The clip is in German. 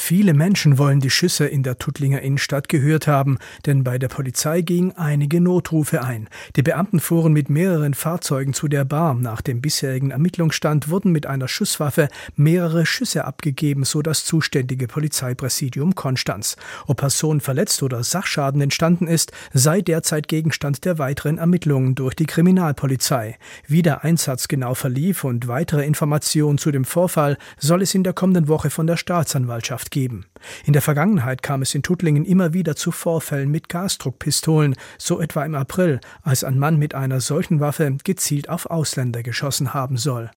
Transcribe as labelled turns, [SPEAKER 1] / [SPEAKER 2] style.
[SPEAKER 1] Viele Menschen wollen die Schüsse in der Tuttlinger Innenstadt gehört haben, denn bei der Polizei gingen einige Notrufe ein. Die Beamten fuhren mit mehreren Fahrzeugen zu der Bar. Nach dem bisherigen Ermittlungsstand wurden mit einer Schusswaffe mehrere Schüsse abgegeben, so das zuständige Polizeipräsidium Konstanz. Ob Personen verletzt oder Sachschaden entstanden ist, sei derzeit Gegenstand der weiteren Ermittlungen durch die Kriminalpolizei. Wie der Einsatz genau verlief und weitere Informationen zu dem Vorfall soll es in der kommenden Woche von der Staatsanwaltschaft geben. In der Vergangenheit kam es in Tuttlingen immer wieder zu Vorfällen mit Gasdruckpistolen, so etwa im April, als ein Mann mit einer solchen Waffe gezielt auf Ausländer geschossen haben soll.